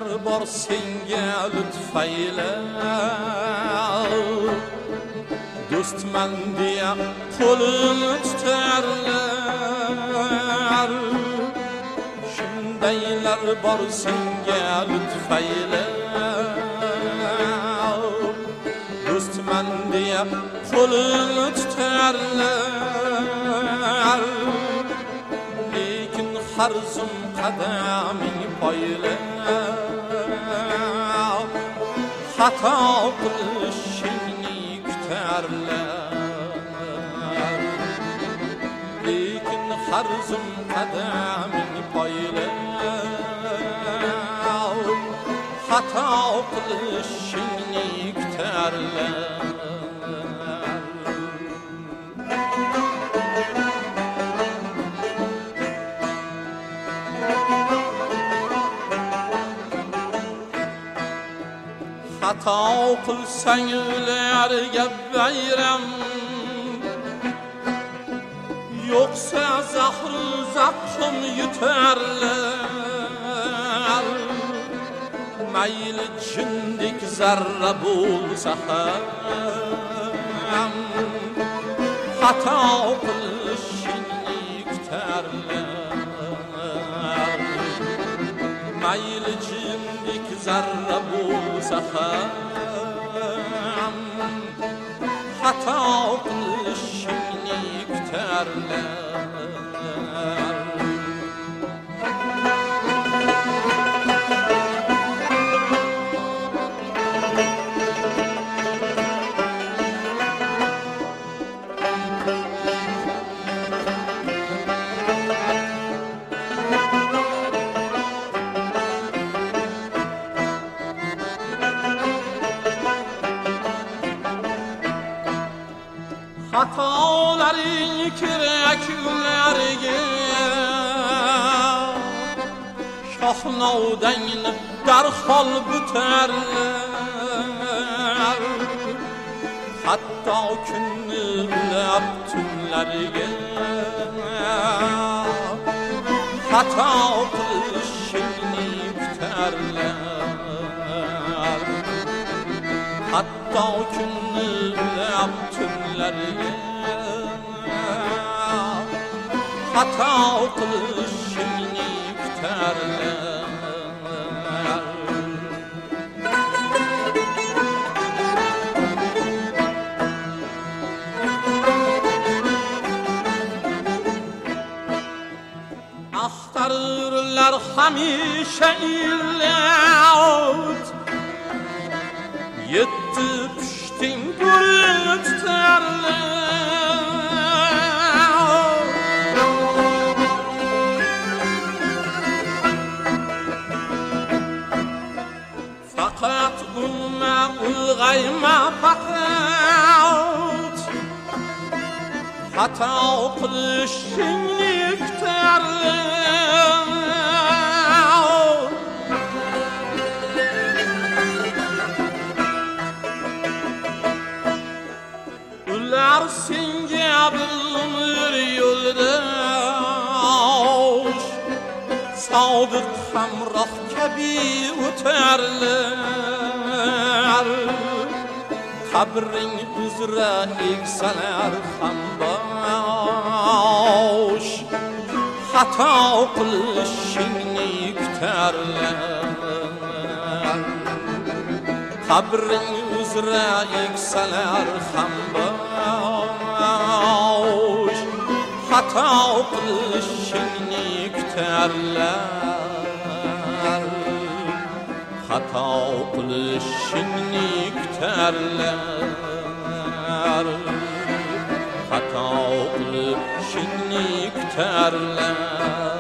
Neler bor senga lütfeyle, do'stman deya qo'lini tutarlar. Shundaylar bor senga lütfeyle, do'stman deya qo'lini tutarlar. Lekin har zum qadaming poyla, xato qilishingni kutarlar. Lekin har zum qadaming poyla, xato qilishingni kutarlar. Xato qilsang ularga bayram, yo'qsa zaxm yutarlar. Mayli jindek zarra bo'lsa ham, xato qilishingni kutarlar. Mayli jindek zarra bo'lsa ham, xato qilishingni kutarlar. Xatolaring kerak ularga, shohnodangni darhol bitarlar. Hatto kunni ulab tunlarga, xato qilishingni kutarlar. Hatto kunni ulab tunlarga, xato qilishingni kutarlar. Axtarırlar hamisha illat, yetti pushting ko'rib tutarlar. Faqat umma ulg'ayma faqat, xato qilishingni kutarlar. Ular senga bir umr yo'ldosh, sodiq hamroh kabi o'tarlar. Qabring uzra eksalar ham bosh, xato qilishingni kutarlar. Qabring uzra eksalar ham bosh, xato qilishingni kutarlar. Xato qilishingni kutarlar. Xato qilishingni kutarlar.